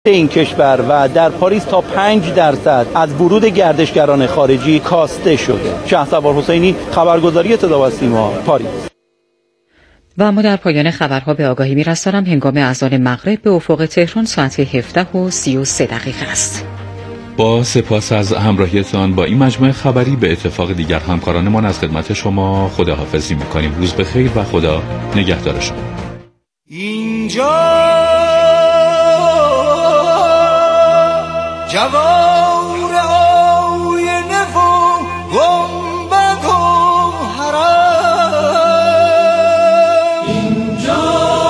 این کشور و در پاریس تا 5% از ورود گردشگران خارجی کاسته شده. شهسوار حسینی، خبرگزاری صدا و سیما، پاریس. و اما در پایان خبرها به آگاهی می‌رسانم هنگام اذان مغرب به افق تهران ساعت 17:33 است. با سپاس از همراهیتان با این مجموعه خبری به اتفاق دیگر همکارانمان از خدمت شما خداحافظی می‌کنیم. روز بخیر و خدا نگهدار شما. اینجا جوار آینه و گنبد و حرم، اینجا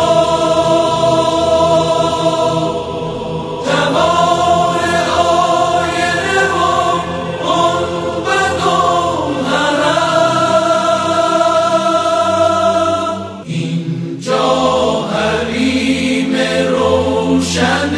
جوار آینه و گنبد و حرم، اینجا حریم روشن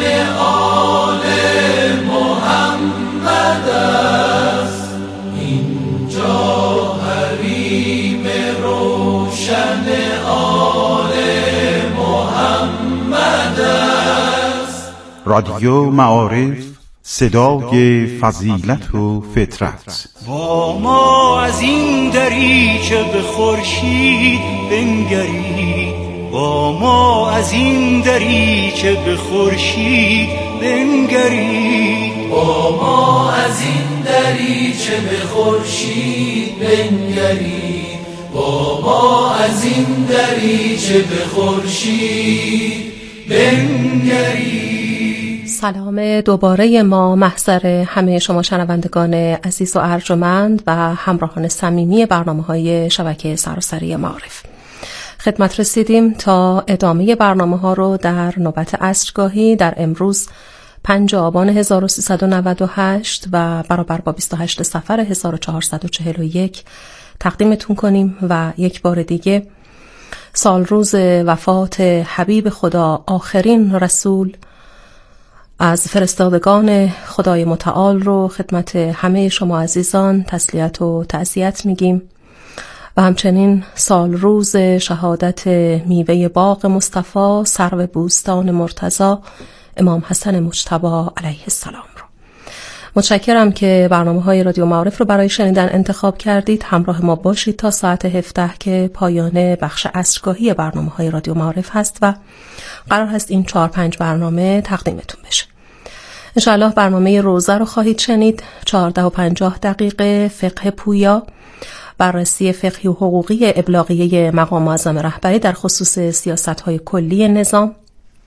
رادیو معارف، صدای فضیلت و فطرت. با ما از این دریچه به خورشید بنگرید، با ما از این دریچه به خورشید بنگرید، با ما از این دریچه به خورشید بنگرید، با ما از این دریچه به خورشید بنگرید. سلام دوباره ما محضر همه شما شنوندگان عزیز و ارجمند و همراهان صمیمی برنامه‌های شبکه سراسری معارف. خدمت رسیدیم تا ادامه برنامه‌ها رو در نوبت عصرگاهی در امروز 5 آبان 1398 و برابر با 28 صفر 1441 تقدیمتون کنیم و یک بار دیگه سال روز وفات حبیب خدا آخرین رسول از فرستادگان خدای متعال رو خدمت همه شما عزیزان تسلیت و تعزیت میگیم و همچنین سال روز شهادت میوه باغ مصطفی سرو بوستان مرتضی امام حسن مجتبی علیه السلام رو. متشکرم که برنامه‌های رادیو معارف رو برای شنیدن انتخاب کردید. همراه ما باشید تا ساعت 17 که پایان بخش عصرگاهی برنامه‌های رادیو معارف هست و قرار هست این 4-5 برنامه تقدیمتون بشه. انشاءالله برنامه روزه رو خواهید شنید. 14:50 فقه پویا، بررسی فقهی و حقوقی ابلاغیه مقام معظم رهبری در خصوص سیاست‌های کلی نظام.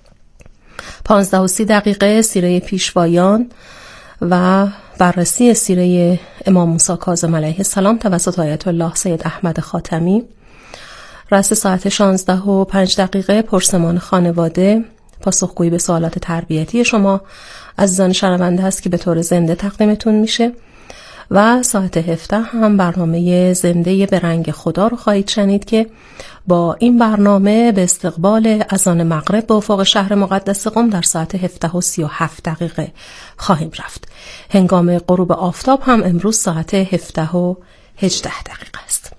15:30 سیره پیشوایان و بررسی سیره امام موسی کاظم علیه السلام توسط آیت الله سید احمد خاتمی. رأس ساعت 16:05 پرسمان خانواده، پاسخگویی به سوالات تربیتی شما عزیزان شنونده هست که به طور زنده تقدیمتون میشه و ساعت 17 هم برنامه زنده به رنگ خدا رو خواهید شنید که با این برنامه به استقبال اذان مغرب به افق شهر مقدس قم در ساعت 17:37 خواهیم رفت. هنگام غروب آفتاب هم امروز ساعت 17:18 است.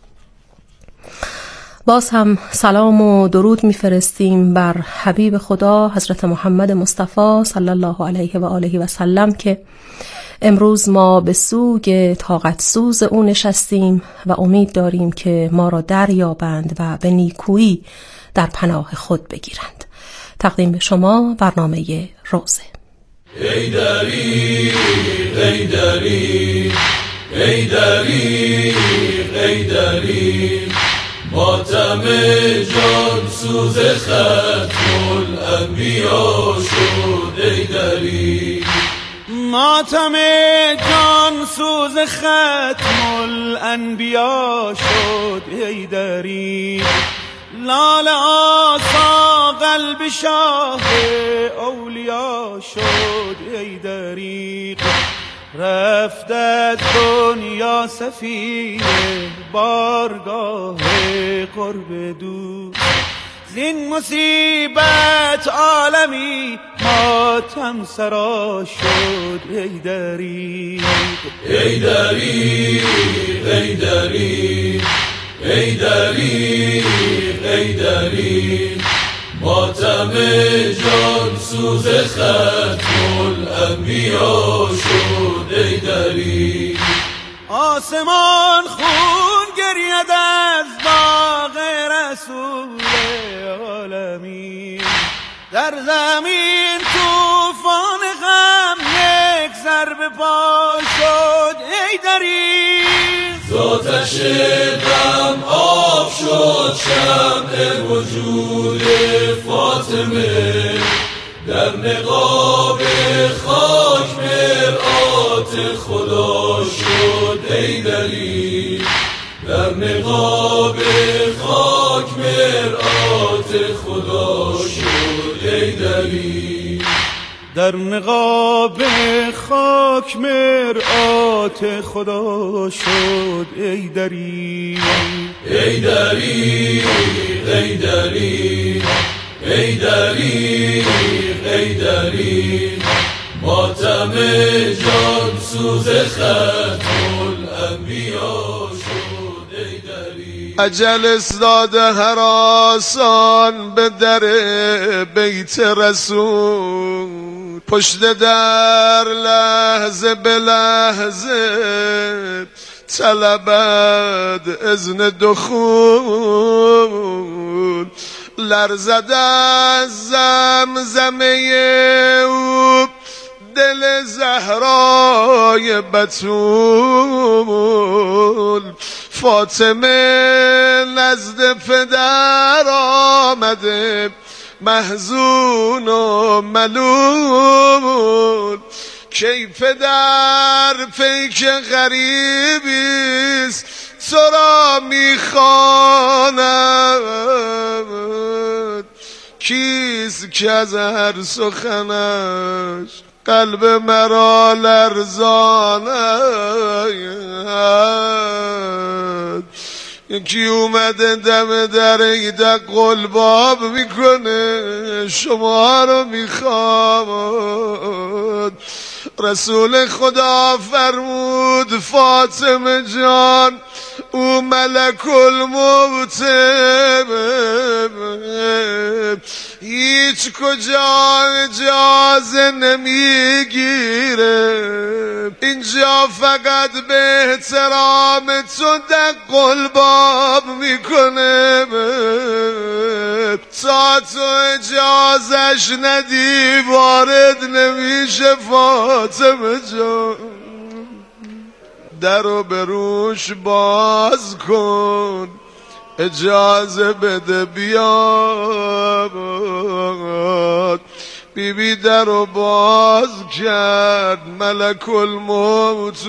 باز هم سلام و درود میفرستیم بر حبیب خدا حضرت محمد مصطفی صلی الله علیه و آله و سلم که امروز ما به سوگ طاقت سوز او نشستیم و امید داریم که ما را دریابند و به نیکویی در پناه خود بگیرند. تقدیم به شما برنامه روزه. ای دریغ ای دریغ ای دریغ ای دریغ، ماتم جان سوز ختم الانبیا شد. ای دریغ ماتم جان سوز ختم الانبیا شد. ای دریغ لال آسا قلب شاه اولیا شد. ای دریغ رفت از دنیا سفیر بارگاه قرب دوست، زین مصیبت عالمی ماتم سرا شد. ای دریغ ای دریغ ای دریغ ای دریغ ای دریغ، ماتم جان سوز ختم الانبیا شد ای دری. آسمان خون گرید از باغ رسول عالمین، در زمین طوفان غم یک ضربه پا شد ای دری. زاتش غم آب شد شمع وجود فاطمه، در نقاب خاک مرآت خدا شد ای دری. در نقاب خاک مرآت خدا شد ای دری. در نقاب خاک مرآت خدا شد ای دری. ای دری ای دری ای دری ای دری، ماتم جان سوز ختم الانبیا شد ای دری. اجل استاده هراسان به در بیت رسول، پشت در لحظه به لحظه طلبد اذن دخول، لرزد از زمزمه او دل زهرای بتول. فاطمه نزد پدر آمده محزون و ملول، کی پدر پیک غریبیست تو را میخواند، کیست که از هر سخنش قلب مرا لرزاند. یکی اومده دم در ایده قلباب میکنه شما رو میخواد. رسول خدا فرمود فاطمه جان او ملک الموت هیچ کجا اجازه نمیگیره، اینجا فقط به احترام تو دق قلباب میکنه، تا تو اجازش ندی وارد نمیشه فاطمه جان. درو به روش باز کن اجازه بده بیاد. بیبی درو باز کرد ملک الموت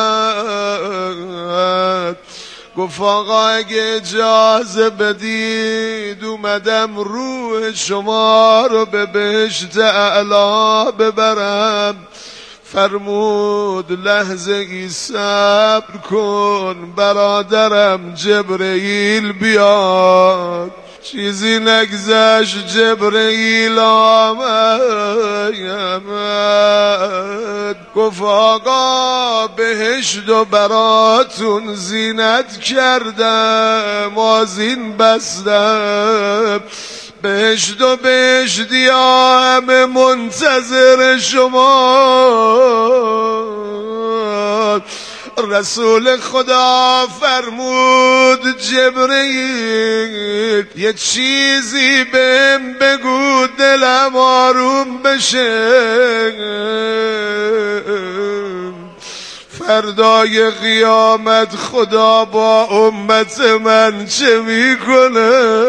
اومد، گفت آقا اگه اجازه بدید اومدم روح شما رو به بهشت اعلا ببرم. فرمود لحظه ای صبر کن برادرم جبرئیل بیاد. چیزی نگذشت جبرئیل آمد، گفت آقا بهشت و براتون زینت کردم آذین بستم، بهشت و بهشتی ها همه منتظر شما. رسول خدا فرمود جبرئیل یه چیزی بهم بگو دلم آروم بشه، فردای قیامت خدا با امت من چه میکنه؟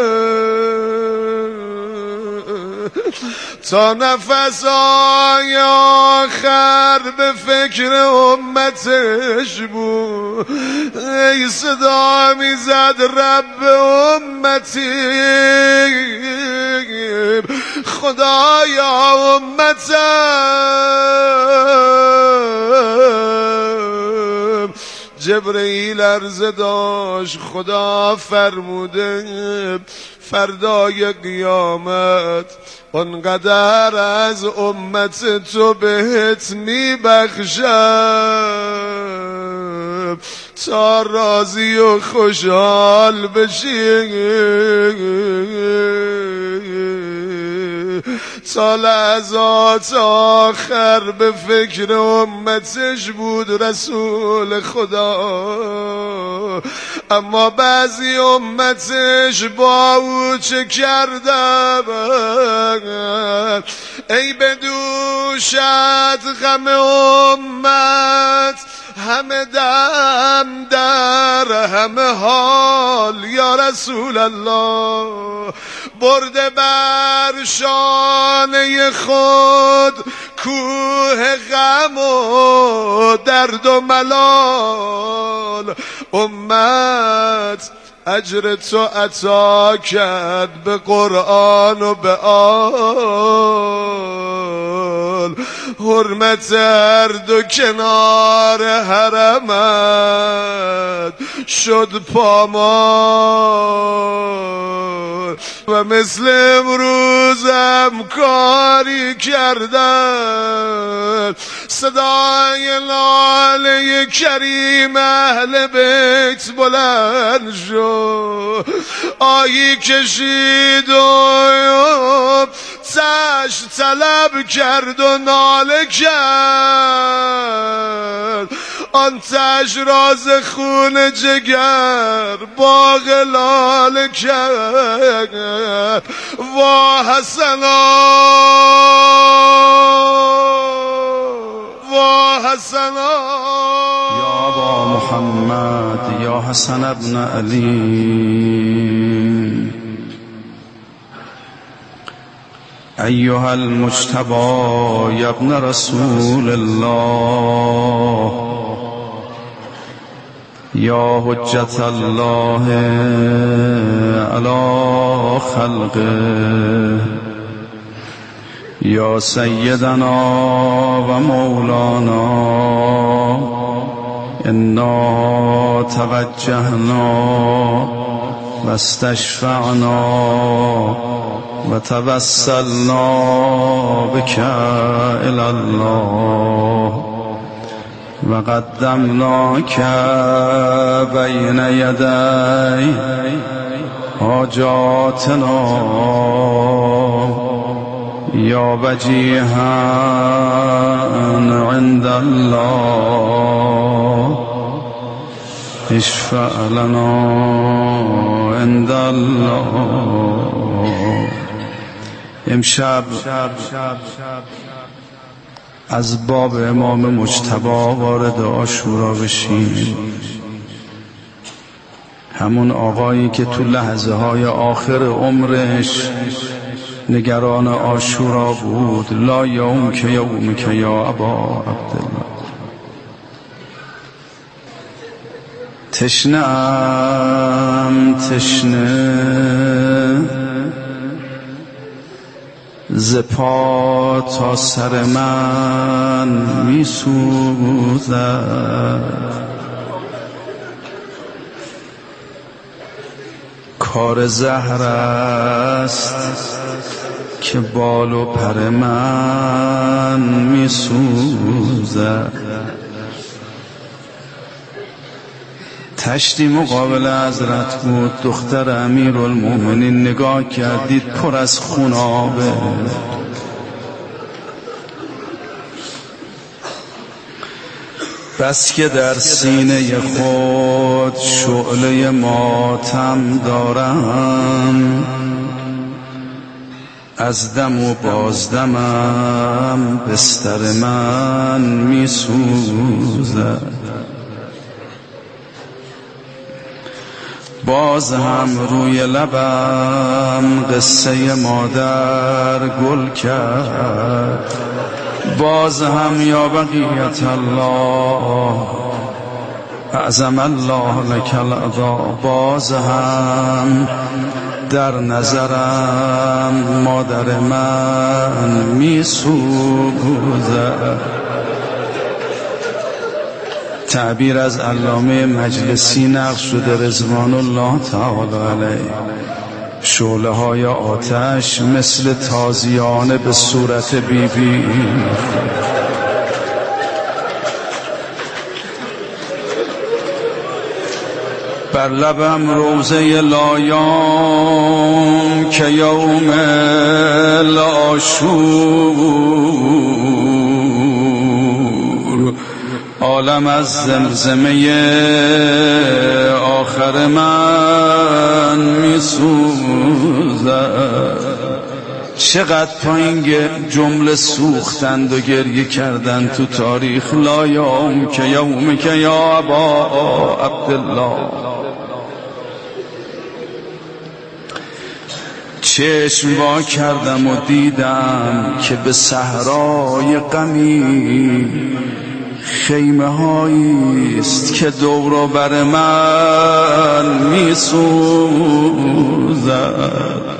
تا نفسای آخر به فکر امتش بود، ای صدا میزد رب امتی خدایا امتم. جبرئیل عرضه داشت خدا فرموده فردای قیامت اونقدر از امت تو بهت میبخشم تا راضی و خوشحال بشی. تا لحظات آخر به فکر امتش بود رسول خدا. اما بعضی امتش با او چه کردن؟ ای بدوشت غم امت، همه دم در همه حال یا رسول الله. برده بر شانه خود کوه غم و درد و ملال. امت اجر تو عطا کرد به قرآن و به آل. حرمت هر دو کنار حرمت شد پامال. و مثل امروزم کاری کردن، صدای لاله کریم اهل بیت بلند شد. آیی کشید و تشت طلب کرد و ناله کرد. آن تشت راز خون جگر باغ لاله کرد. وا حسنا وا حسنا یا ابا محمد یا حسن ابن علی ایها المجتبی یا ابن رسول الله یا حجت الله علی خلقه یا سیدنا و مولانا انا توجهنا و استشفعنا و توسلنا بک الی الله و قدمناک بین یدی حاجاتنا یا وجیها عند الله اشفع لنا عند الله. امشب از باب امام مجتبی وارد عاشورا بشیم. همون آقایی که تو لحظه های آخر عمرش نگران عاشورا بود. لا یوم که یوم که یا ابا عبدالله. تشنه‌ام تشنه ز پا تا سر من می سوزد. کار زهر است که بال و پر من می سوزد. تشتی مقابل حضرت بود. دختر امیرالمومنین نگاه کردید پر از خونابه. بس که در سینه خود شعله ماتم دارم، از دم و بازدمم بستر من می سوزد. باز هم روی لبم قصه مادر گل کرد. باز هم یا بقیت الله اعظم الله لک العطا. باز هم در نظرم مادر من می سوزد. تعبیر از علامه مجلسی نقل شده رضوان الله تعالی علیه. شعله های آتش مثل تازیانه به صورت بیبی بر لبم روزه لایام که یوم العاشور، عالم از زمزمه آخر من میسوزد. چقدر پایین جمله سوختند و گریه کردند تو تاریخ. لا یوم که یوم که یا ابا عبدالله. چشم وا کردم و دیدم که به صحرای غمی خیمه هایی است که دور و بر من میسوزد.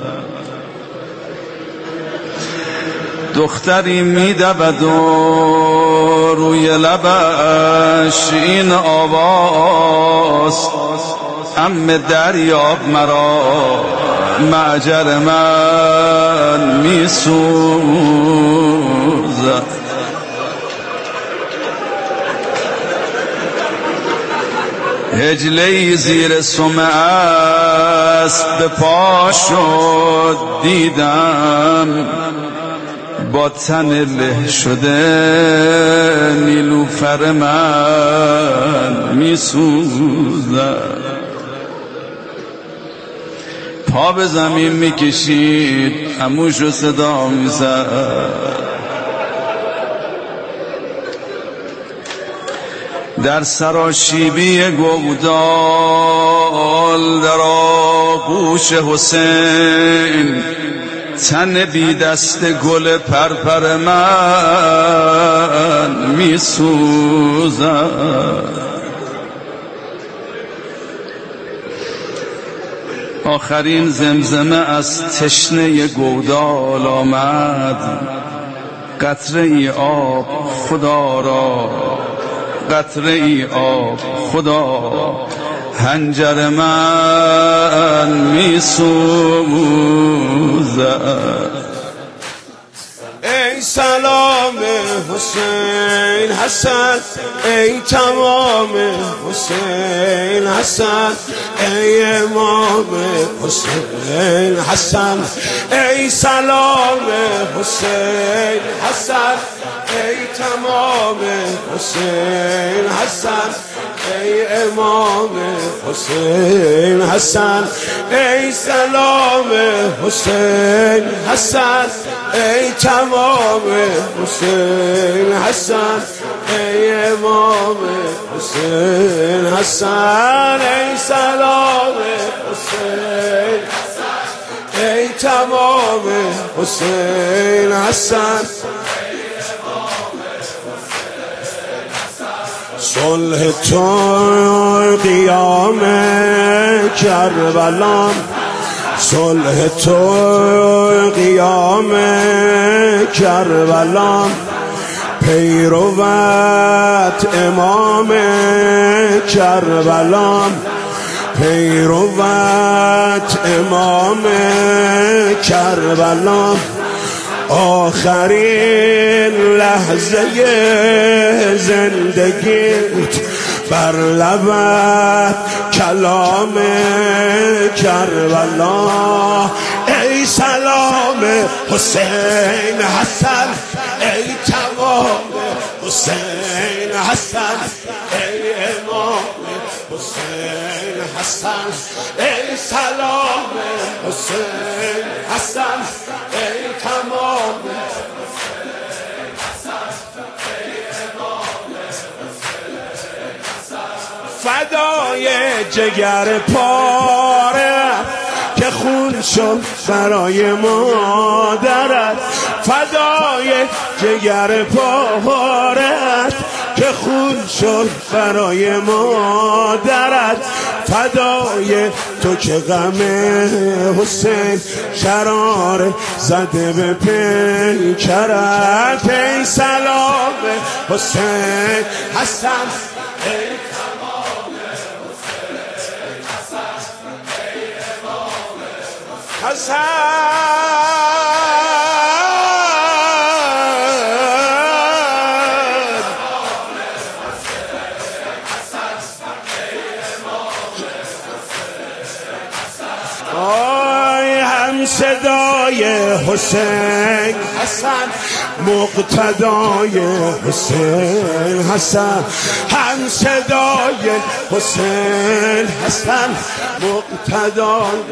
دختری میدود و روی لبش این آواز، عم دریاب مرا معجر من میسوزد. هجله‌ای زیر سم اسب به پا شد، دیدم با تن له شده نیلوفر من میسوزد. پا به زمین میکشید، عموشو صدا میزد. در سراشیبی گودال در آغوش حسین، تن بی دست گل پرپر من میسوزد. آخرین زمزمه از تشنه گودال آمد. قطره ای آب خدا را، قطره ای آب خدا، هنجر من میسوزد. ای سلام حسین حسن، ای تمام حسین حسن، ای امام حسین حسن، ای سلام حسین حسن، ای تمام حسین حسن، ای امام حسین حسن، ای سلام حسین حسن، ای تمام حسین حسن، ای امام حسین حسن، ای سلام حسین حسن، ای تمام حسین حسن. صلح تو قیام کربلام، صلح تو قیام کربلام، پیروت امام کربلام، پیروت امام کربلام. آخرین لحظه زندگیت بر لبت کلام کربلا. ای سلام حسین حسن، ای تمام حسین حسن، ای امام حسین حسن، ای سلام حسین حسن، ای تمام حسین حسن، ای امام حسین حسن. فدای جگر پاره که خون شد برای مادرت، فدای جگر پارت که خون شد برای مادرت، فدای تو که غم حسین شرار زده به پیکرت. ای سلام حسین حسن، ای تمام حسین حسن، ای امام حسن. حسین حسن مقتدای حسین حسن هم صدای حسین حسن مقتدای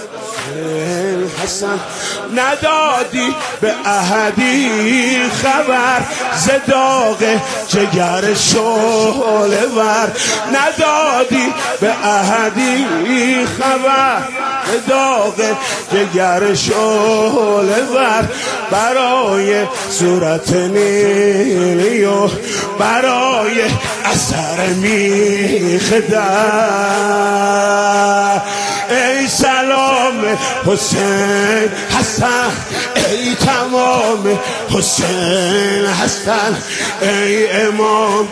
حسن ندادی به احدی خبر زداغ جگر شعله ور ندادی به احدی خبر زداغ جگر شعله ور برای صورت نیلی و برای اثر میخ در ای سلام حسین حسن ای تمام حسین حسن ای امام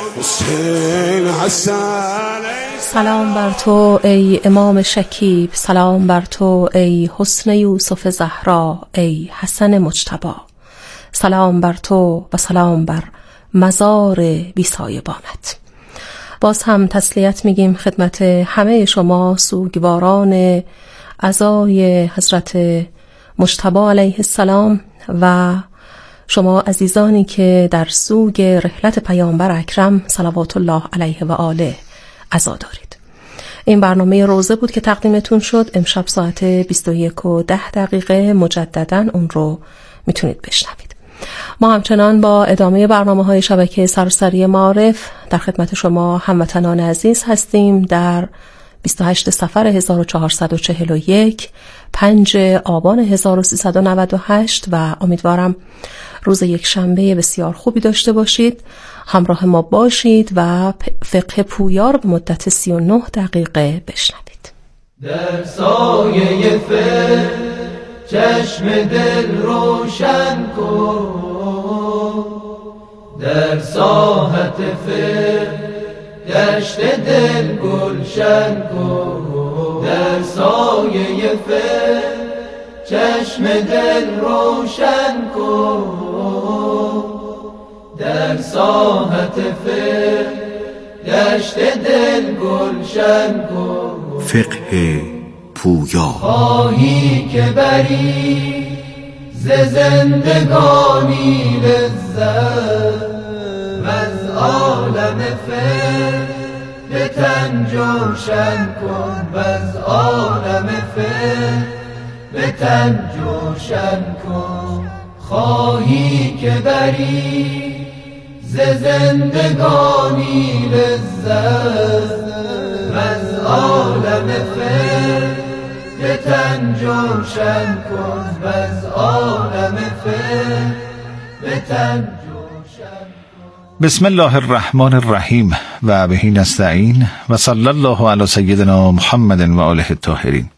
حسین حسن سلام بر تو ای امام شکیب، سلام بر تو ای حسن یوسف زهرا، ای حسن مجتبی، سلام بر تو و سلام بر مزار بی‌سایبانت. باز هم تسلیت میگیم خدمت همه شما سوگواران عزای حضرت مجتبی علیه السلام و شما عزیزانی که در سوگ رحلت پیامبر اکرم صلوات الله علیه و آله عزا دارید. این برنامه روزه بود که تقدیمتون شد. امشب ساعت 21:10 مجددا اون رو میتونید بشنوید. ما همچنان با ادامه برنامه‌های شبکه سراسری معارف در خدمت شما هموطنان عزیز هستیم. در 28 صفر 1441 5 آبان 1398 و امیدوارم روز یک شنبه بسیار خوبی داشته باشید. همراه ما باشید و فقه پویا رو به مدت 39 دقیقه بشنوید. در سایه فقه چشم دل روشن کن، در ساحت فقه دشت دل گلشن کن، در سایه فقه چشم دل روشن کن، در ساحت فقه دشت دل گلشن کن. فقه پویا خواهی که بری ز زندگانی لذت و از عالم فقه به تن جوشن کن، و از عالم فقه به تن جوشن کن. خواهی که بری ز زندگانی لذت و از عالم فقه به تن جوشن کن، و از عالم فقه به تن جوشن کن. بسم الله الرحمن الرحیم و بهی نستعین و صلی الله علی سیدنا محمد و آله الطاهرین.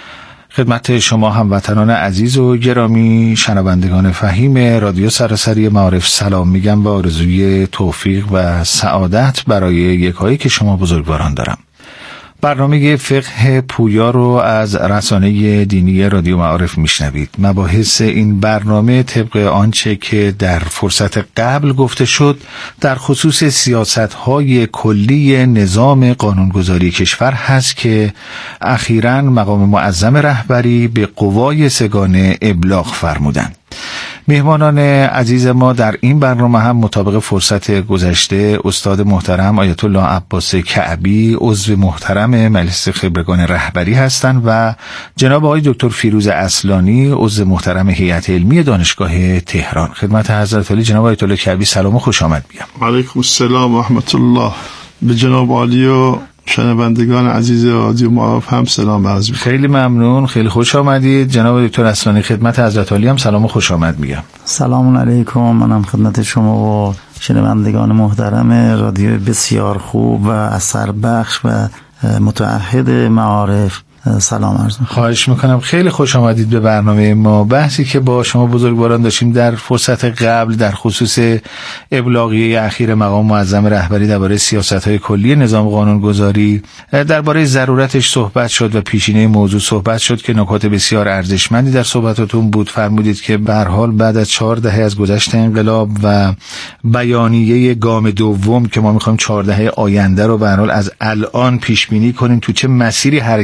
خدمت شما هموطنان عزیز و گرامی شنوندگان فهیم رادیو سراسری معارف سلام میگم و آرزوی توفیق و سعادت برای یکایی که شما بزرگواران دارم. برنامه فقه پویا رو از رسانه دینی رادیو معارف میشنوید. مباحث این برنامه طبق آنچه که در فرصت قبل گفته شد در خصوص سیاست‌های کلی نظام قانونگذاری کشور هست که اخیراً مقام معظم رهبری به قوای سگانه ابلاغ فرمودند. مهمانان عزیز ما در این برنامه هم مطابق فرصت گذشته استاد محترم آیت الله عباس کعبی عضو محترم مجلس خبرگان رهبری هستند و جناب آقای دکتر فیروز اصلانی عضو محترم هیئت علمی دانشگاه تهران. خدمت حضرت عالی جناب آیت الله کعبی سلام و خوش آمد میگم. علیکم السلام و رحمت الله. به جناب عالی و شنوندگان عزیز رادیو معارف هم سلام عرض می‌کنم. خیلی ممنون، خیلی خوش آمدید. جناب دکتر اصلانی خدمت حضرت عالی هم سلام و خوش آمد میگم. سلام علیکم. منم خدمت شما و شنوندگان محترم رادیو بسیار خوب و اثر بخش و متعهد معارف سلام عرض می‌کنم. خواهش میکنم. خیلی خوش آمدید به برنامه ما. بحثی که با شما بزرگواران داشتیم در فرصت قبل در خصوص ابلاغیه اخیر مقام معظم رهبری درباره سیاست‌های کلی نظام قانونگذاری، درباره ضرورتش صحبت شد و پیشینه موضوع صحبت شد که نکات بسیار ارزشمندی در صحبتاتون بود. فرمودید که به هر حال بعد از 4 دهه از گذشت انقلاب و بیانیه گام دوم که ما می‌خوایم 4 دهه آینده رو به هر حال از الان پیش بینی کنیم تو چه مسیری حرکت کنیم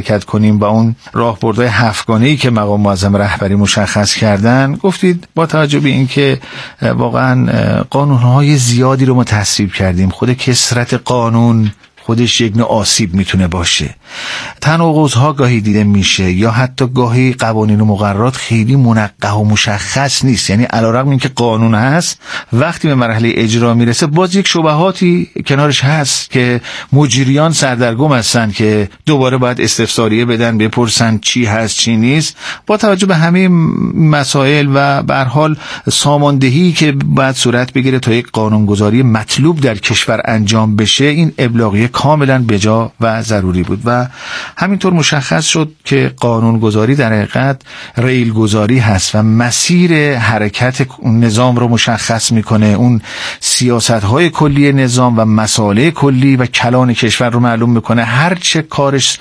قوانین و اون راهبردهای هفتگانه‌ای که مقام معظم رهبری مشخص کردن، گفتید با توجه به اینکه واقعا قانون‌های زیادی رو ما تصویب کردیم، خود کثرت قانون خودش یک نوع آسیب میتونه باشه. تناقض‌ها گاهی دیده میشه یا حتی گاهی قوانین و مقررات خیلی منقح و مشخص نیست. یعنی علیرغم اینکه قانون هست، وقتی به مرحله اجرا میرسه باز یک شبهاتی کنارش هست که مجریان سردرگم هستن که دوباره باید استفساریه بدن، بپرسن چی هست چی نیست. با توجه به همه مسائل و به هر حال ساماندهی که باید صورت بگیره تا یک قانونگذاری مطلوب در کشور انجام بشه، این ابلاغیه کاملا بجا و ضروری بود و همینطور مشخص شد که قانونگذاری در حقیقت ریل گذاری هست و مسیر حرکت نظام رو مشخص میکنه، اون سیاست‌های کلی نظام و مسائل کلی و کلان کشور رو معلوم میکنه. هر چه کارش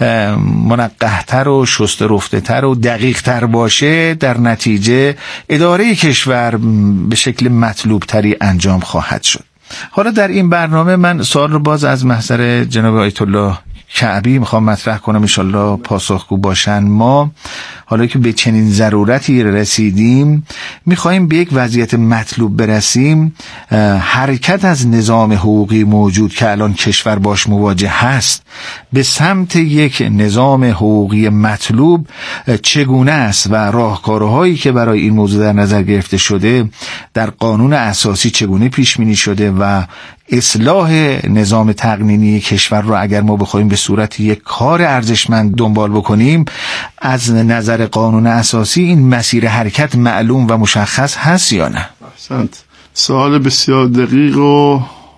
منقح‌تر و شسته رفته‌تر و دقیق‌تر باشه، در نتیجه اداره کشور به شکل مطلوب‌تری انجام خواهد شد. حالا در این برنامه من سوال رو باز از محضر جناب آیت الله کعبی میخوام مطرح کنم، انشالله پاسخگو باشن. ما حالا که به چنین ضرورتی رسیدیم، میخوایم به یک وضعیت مطلوب برسیم، حرکت از نظام حقوقی موجود که الان کشور باش مواجه هست به سمت یک نظام حقوقی مطلوب چگونه است و راهکارهایی که برای این موضوع در نظر گرفته شده در قانون اساسی چگونه پیش بینی شده و اصلاح نظام تقنینی کشور رو اگر ما بخوایم به صورت یک کار ارزشمند دنبال بکنیم، از نظر قانون اساسی این مسیر حرکت معلوم و مشخص هست یا نه؟ احسنت. سوال بسیار دقیق و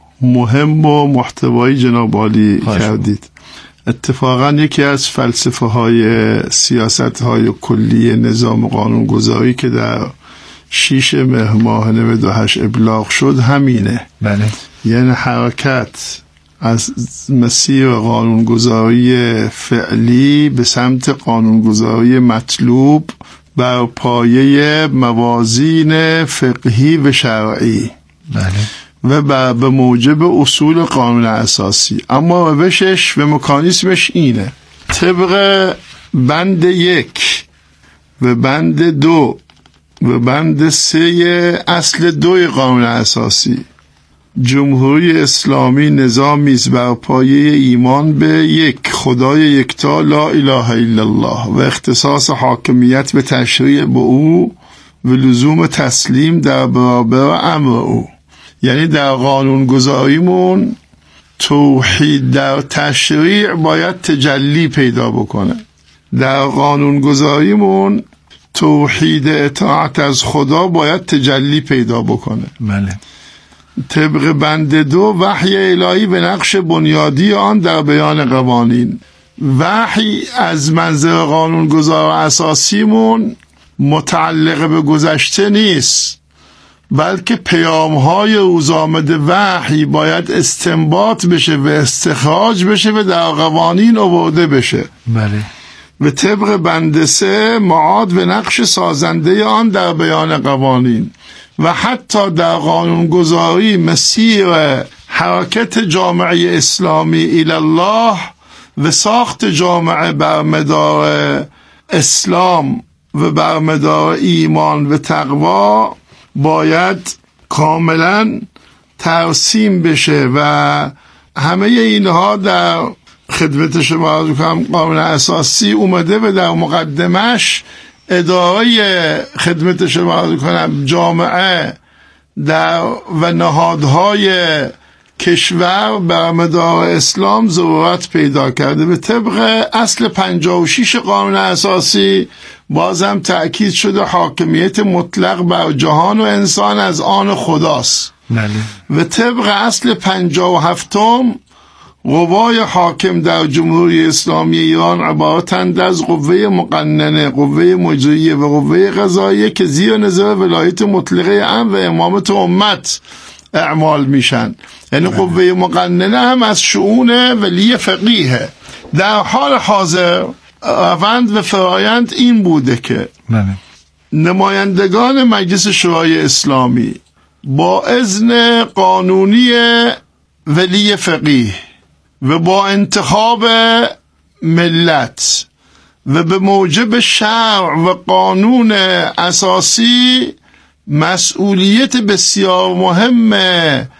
مهم و محتوایی جناب عالی کردید. اتفاقا یکی از فلسفه های سیاست های کلی نظام قانونگذاری که در 6 مهر ماه 98 ابلاغ شد همینه. بله. یعنی حرکت از مسیر قانونگذاری فعلی به سمت قانونگذاری مطلوب بر پایه موازین فقهی و شرعی. بله. و به موجب اصول قانون اساسی. اما روشش و مکانیسمش اینه: طبق بند 1 و بند 2 و بند 3 اصل 2 قانون اساسی، جمهوری اسلامی نظامی است بر پایه ایمان به یک خدای یکتا لا اله الا الله و اختصاص حاکمیت به تشریع به او و لزوم تسلیم در برابر امر او. یعنی در قانون گذاریمون توحید در تشریع باید تجلی پیدا بکنه. در قانون گذاریمون توحید اطاعت از خدا باید تجلی پیدا بکنه. بله. طبق بند 2 وحی الهی به نقش بنیادی آن در بیان قوانین. وحی از منظر قانونگذار اساسیمون متعلق به گذشته نیست، بلکه پیام‌های روزآمد وحی باید استنباط بشه و استخراج بشه و در قوانین آورده بشه. بله. و طبق بند 3 معاد به نقش سازنده آن در بیان قوانین و حتی در قانونگذاری مسیر حرکت جامعه اسلامی الی الله و ساخت جامعه بر مدار اسلام و بر مدار ایمان و تقوا باید کاملا ترسیم بشه و همه اینها در خدمت شما عرض کنم قانون اساسی اومده و در مقدمش اداره خدمت شما عرض کنم جامعه و نهادهای کشور بر مدار اسلام ضرورت پیدا کرده. به طبق اصل 56 قانون اساسی بازم تأکید شده حاکمیت مطلق بر جهان و انسان از آن خداست. بله. و طبق اصل 57 قوای حاکم در جمهوری اسلامی ایران عبارتند از قوه مقننه، قوه مجریه و قوه قضاییه که زیر نظر ولایت مطلقه ام و امامت امت اعمال میشن. یعنی قوه مقننه هم از شؤون ولی فقیه. در حال حاضر روند و فرایند این بوده که نمایندگان مجلس شورای اسلامی با اذن قانونی ولی فقیه و با انتخاب ملت و به موجب شرع و قانون اساسی مسئولیت بسیار مهم